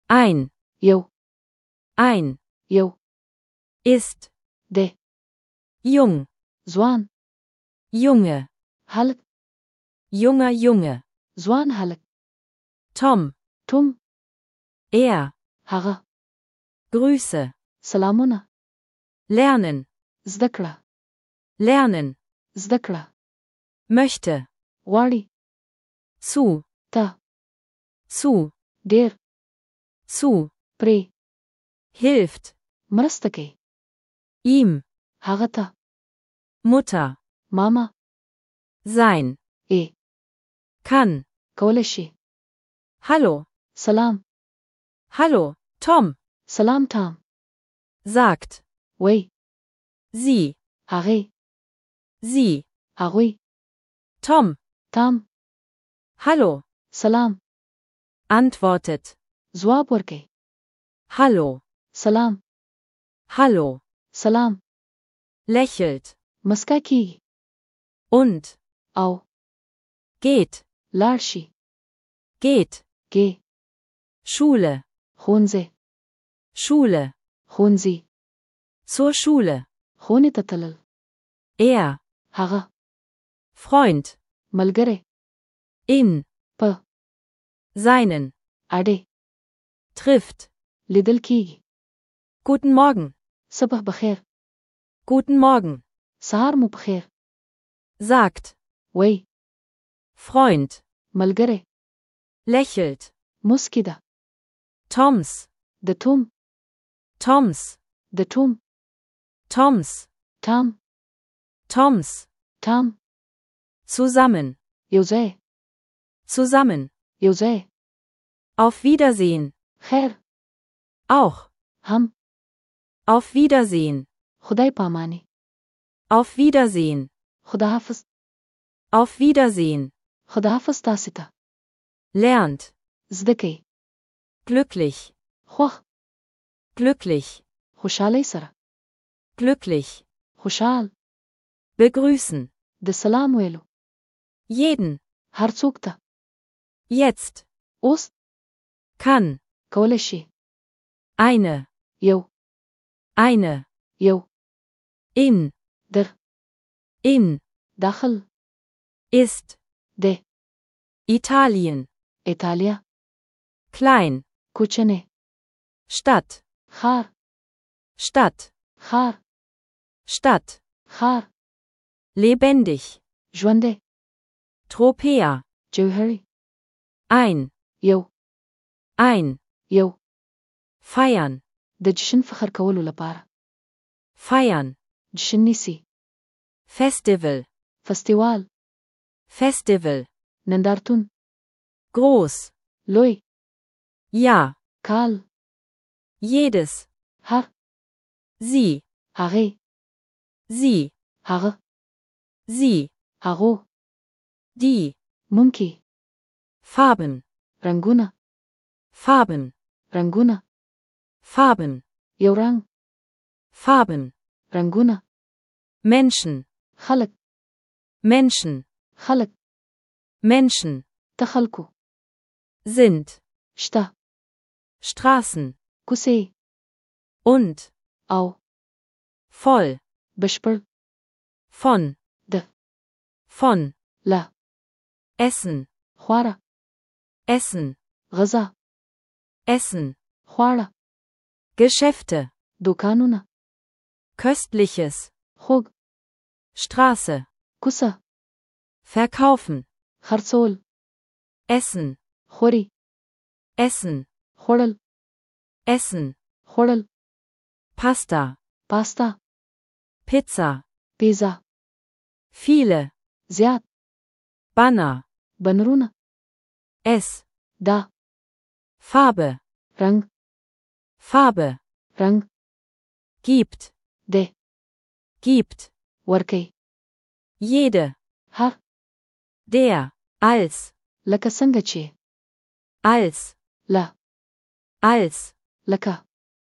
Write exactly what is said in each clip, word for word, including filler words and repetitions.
ein, یو ein, یو ist, دی jung, ځوان Junge, هلک junger Junge, ځوان هلک Tom, توم er, هغه Grüße, سلامونه lernen, زده کړه lernen, زده کړه möchte, غواړي zu, ته zu, ډیر zu, پرې hilft, مرسته کوي ihm, هغه ته Mutter, ماما sein, ای kann, کولی شي hallo, سلام hallo, Tom, سلام تام sagt, وی sie, هغې sie, هغوی Tom, تام hallo, سلام antwortet, ځواب ورکړي hallo, سلام hallo, سلام lächelt, مسکا کیږي und, او geht, لاړ شي geht, کې Schule, ښوونځی Schule, ښوونځي zur Schule, ښوونې ته تلل er, هغه Freund, ملګری in, په seinen, اډې trifft, لیدل کیږي guten Morgen, صبح بخیر guten Morgen, سهار مو بخیر sagt, وی Freund, ملګری lächelt, مسکی ده Toms, د توم Toms, د توم Toms, تام Toms, تام zusammen, یو ځای zusammen, یو ځای auf Wiedersehen, خیر auch, هم auf Wiedersehen, خدای پامانی auf Wiedersehen, خداحافظ auf Wiedersehen, خداحافظ تاسې ته lernt, زده کوي glücklich, خوښ glücklich, خوشحالۍ سره glücklich, خوشحال begrüßen, د سلام ویلو jeden, هر څوک ته jetzt, اوس kann, کولی شي eine, یو eine, یو in, در in, داخل ist, د Italien, ایتالیا klein, کوچنی Stadt, خار Stadt, خار Stadt, خار lebendig, ژوندی Tropea, جوهری ein, یو ein, یو feiern, د جشن فخر کولو لپاره feiern, جشن نیسی Festival, فستیوال Festival, نندارتون groß, لوی ja, کال jedes, هر sie, هغې sie, هغه sie, هغو die, مونږ Farben, رنگونه Farben, رنگونه Farben, یو رنگ Farben, رنگونه Menschen, خلق Menschen, خلق Menschen, ته خلکو sind, شته Straßen, کوڅې und, او voll, بشپړ von, د von, له essen, خواړه essen, غذا essen, خواړه Geschäfte, دوکانونه köstliches, خوږ Straße, کوڅه verkaufen, خرڅول essen, خوري essen, خوړل essen, خوړل Pasta, پاستا Pizza, پیزا viele, زیات Banner, بنرونه es, دا Farbe, رنگ Farbe, رنگ gibt, د gibt, ورکی jede, هر der, als, لکه څنګه چې als, لا als, لکه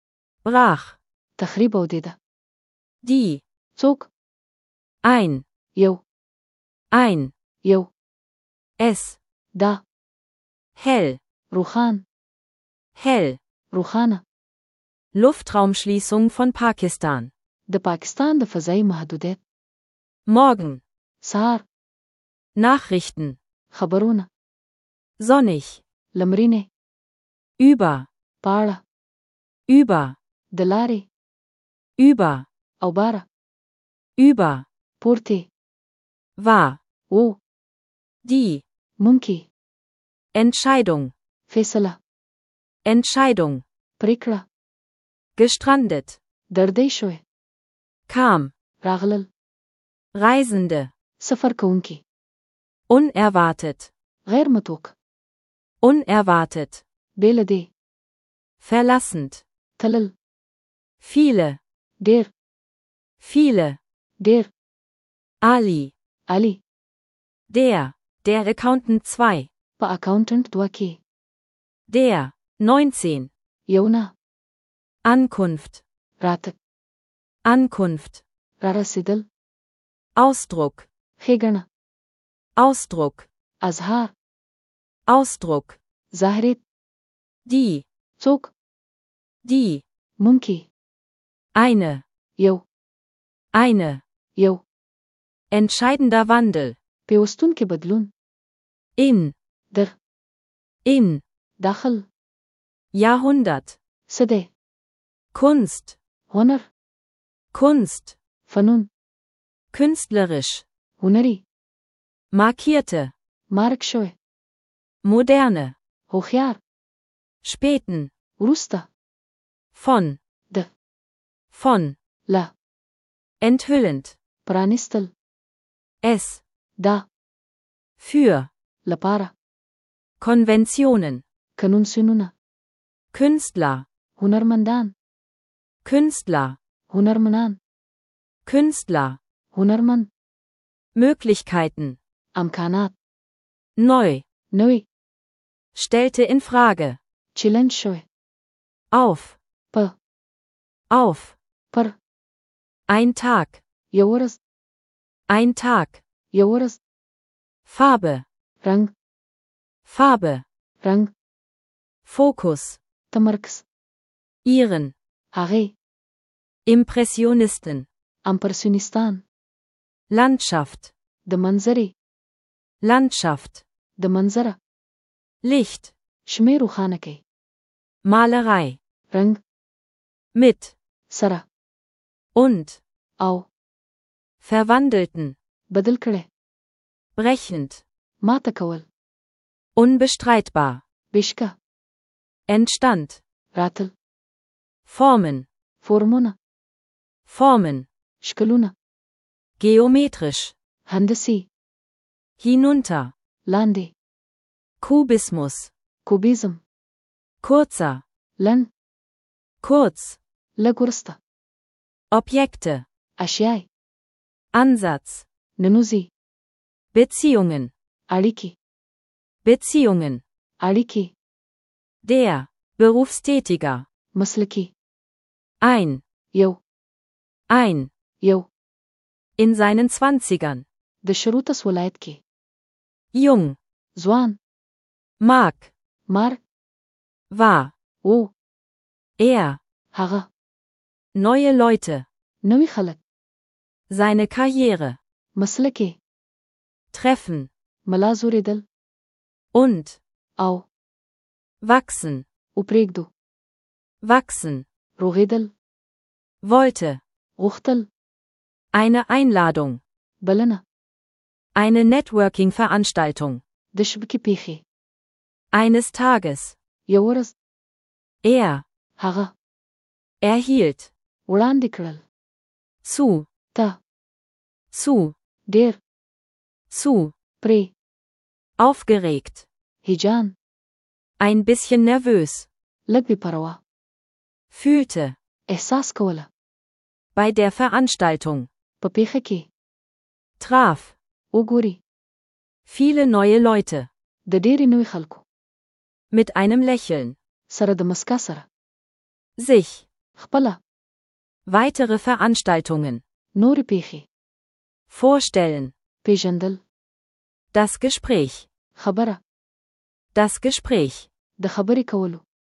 brach, تخریب او دیده die, څوک ein, یو ein, یو es, دا hell, روخان hell, روخانه. Luftraumschließung von Pakistan. د پاکستان د فضایي محدودیت. Morgen. سهار. Nachrichten. خبرونه. Sonnig. لمرینه. Über. پاړه. Über. د لارې. Über. او باره. Über. پورته. War. و. Die. ممکن. Entscheidung. فیصله. Entscheidung. پریکړه. Gestrandet. دردی شوی. Kam. راغلل. Reisende. سفر کوونکی. Unerwartet. غیر متوقع. Unerwartet. بیل دی. Verlassend. تلل. Viele. ډیر. Viele. ډیر. Ali. علی. Der. Der Accountant zwei. په اکاونټنټ دوه کې. Der. neunzehn. یو نه. Ankunft. راتګ. Ankunft. را رسیدل. Ausdruck. ښېګڼه. Ausdruck. اظهار. Ausdruck. ظاهریت. Die. څوک. Die. ممکن. Eine. یو. Eine. یو. Entscheidender Wandel. پیوستونکي بدلون. In. در. In. داخل. Jahrhundert. څه دی. Kunst. هنر. Kunst. فنون. Künstlerisch. هنري. Markierte. مارک شوی. Moderne. هوښیار. Späten. وروسته. Von. د. Von. لا. Enthüllend. پرانیستل. Es. دا. Für. لپاره. Konventionen. کنونسیونونه. Künstler. هنرمندان. Künstler. هنرمنان. Künstler. هنرمند. Möglichkeiten. امکانات. Neu. نوی. Stellte in Frage. چیلنج شوی. Auf. په. Auf. پر. Ein Tag. یو ورځ. Ein Tag. یو ورځ. Farbe. رنگ. Farbe. رنگ. Fokus. تمرکز. Ihren. هغې. Impressionisten. امپرسیونیستان. Landschaft. د منظرې. Landschaft. د منظره. Licht. شمې روښانه کوي. Malerei. رنگ. Mit. سره. Und. او. Verwandelten. بدل کړي. Brechend. ماته کول. Unbestreitbar. بشکه. Entstand. راتل. Formen. فورمونه. Formen. شکلونه. Geometrisch. هندسي. Hinunter. لاندې. Kubismus. کوبیزم. Kurzer. لن. Kurz. لږ وروسته. Objekte. اشیای. Ansatz. ننوزي. Beziehungen. اړیکې. Beziehungen. اړیکې. Der. Berufstätiger. مسلکي. Ein. یو. Ein. یو. In seinen Zwanzigern. د شروطس ولایت کې. Jung. ځوان. Mag. مار. War. و. Er. هغه. Neue Leute. نوي خلک. Seine Karriere. مسلکي. Treffen. ملا زورېدل. Und. او. Wachsen. او پرېږدو. Wachsen. روغېدل. Wollte. غوښتل. Eine Einladung. بلنه. Eine Networking-Veranstaltung. د شبکې پیښې. Eines Tages. یو ورځ. Er. هغه. Erhielt. وړاندې کړل. Zu. ته. Zu. ډېر. Zu. پرې. Aufgeregt. هیجان. Ein bisschen nervös. لږ بې پروا. Fühlte. احساس کوله. Bei der Veranstaltung. په پیښه کې. Traf. وګوري. Viele neue Leute. د ډېرې نوې خلکو. Mit einem Lächeln. سره د مسکا سره. Sich. خپله. Weitere Veranstaltungen. نورې پیښې. Vorstellen. پیژندل. Das Gespräch. خبره. Das Gespräch. د خبرې کولو.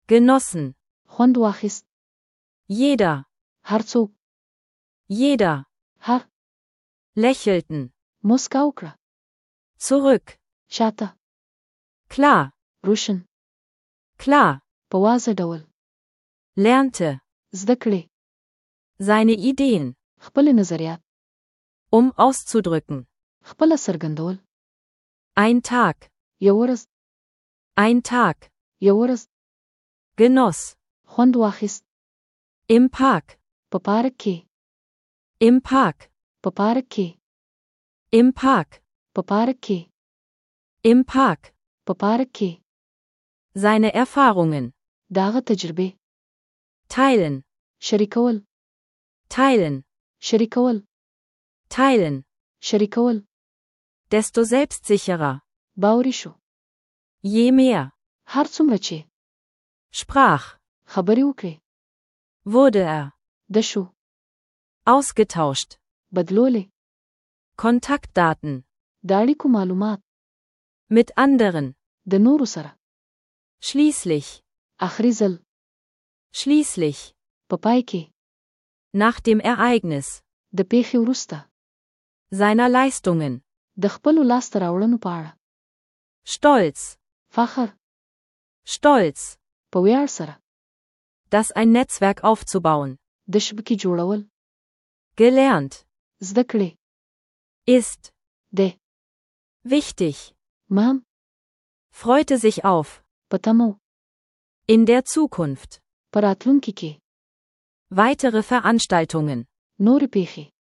genossen, خوند واخیست. jeder, هر څوک. jeder, هر. lächelten, موسکا وکړه. zurück, شاته. klar, روشن. klar, په واضح ډول. lernte, زده کړې. seine Ideen, خپل نظریات. um auszudrücken, خپل څرګندول. ein Tag, یو ورځ. ein Tag, یو ورځ. genoss, خوند واخیست. im Park, په پارک کې. im Park, په پارک کې. im Park, په پارک کې. im Park, په پارک کې. seine Erfahrungen, داغه تجربه. teilen, شریکول. teilen, شریکول. teilen, شریکول. desto selbstsicherer, باوري شو. je mehr, هر څومره چې. sprach, خبرې وکړي. wurde er, د شو. ausgetauscht, بدلولې. Kontaktdaten, د اړیکو معلومات. mit anderen, د نورو سره. schließlich, اخري ځل. schließlich, په پای کې. nach dem Ereignis, د پیښې وروسته. seiner Leistungen, د خپلو لاسته راوړنو په اړه. stolz, فخر. stolz, په ویاړ سره. das ein Netzwerk aufzubauen, د شبکې جوړول. gelernt, زده کړې. ist, د. wichtig, مهم. freute sich auf, په تمو. in der Zukunft, په راتلونکي کې. weitere Veranstaltungen, نورې پیښې.